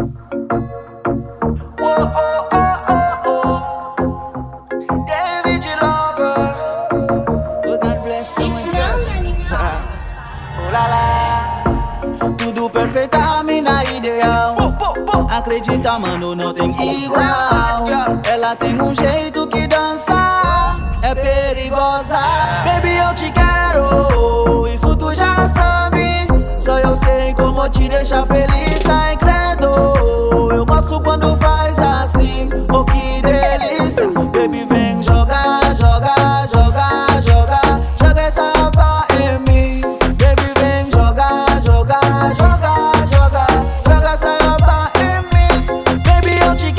Oh, oh, oh, oh, oh. David Lover. Oh, God bless you, my girls. Oh, la, la. Tudo perfeito, a mina ideal. Acredita, mano, não tem igual. Ela tem um jeito que dança, é perigosa. Baby, eu te quero, isso tu já sabe. Só eu sei como te deixar feliz, ai credo. Eu gosto quando faz assim, oh que delícia. Baby, vem jogar, jogar, jogar, jogar. Joga essa pá em mim. Baby, vem jogar, jogar, jogar, jogar. Joga essa pá em mim. Baby, eu te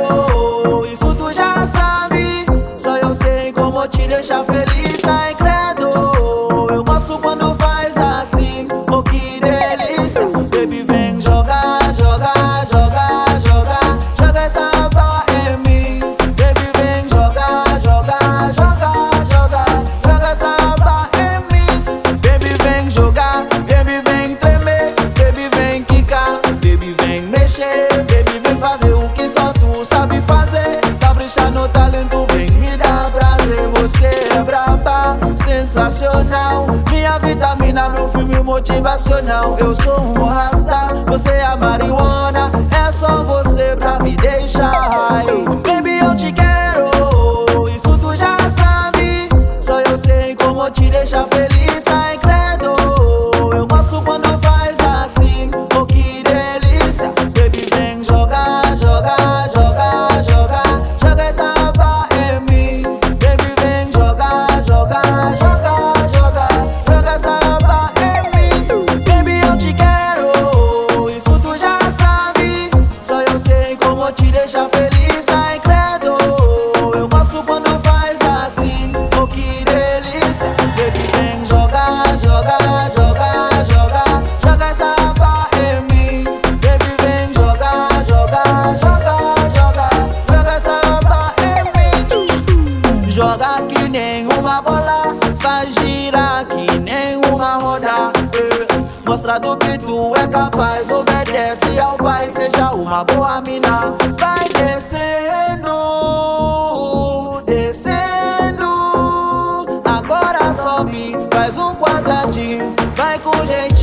quero, isso tu já sabe. Só eu sei como te deixar feliz, ai credo. Eu gosto quando faz assim, oh que delícia. Baby, vem jogar, jogar, jogar, jogar. Joga essa pá em mim. Baby, vem jogar, jogar, jogar, jogar. Joga essa pá em mim. Baby, vem jogar, baby, vem tremer. Baby, vem quicar, baby, vem mexer. Baby, vem fazer o que só tu sabe fazer. Capricha no talento, vem me dar prazer. Você é braba, sensacional. Minha vitamina, meu filme motivacional. Eu sou um rasta, você é a marihuana. É só você pra me deixar high. Baby, eu te quero, isso tu já sabe. Só eu sei como te deixar feliz, ai credo. Eu gosto quando faz assim, oh que delícia. Baby, vem jogar, jogar, jogar, jogar. Joga essa pá em mim. Baby, vem jogar, jogar, jogar, jogar. Joga essa pá em mim. Baby, eu te quero, isso tu já sabe. Só eu sei como te deixar feliz, ai credo. Eu gosto quando faz assim, oh que delícia. Baby, vem jogar, jogar, jogar, jogar. Joga essa pá em mim. Baby, vem jogar, jogar, jogar, jogar. Joga essa pá em mim. Joga que nem uma bola, faz girar que nem uma roda. Mostra do que tu é capaz, obedece ao pai, seja uma boa mina. Vai descendo, descendo. Agora sobe, faz um quadradinho, vai com jeitinho.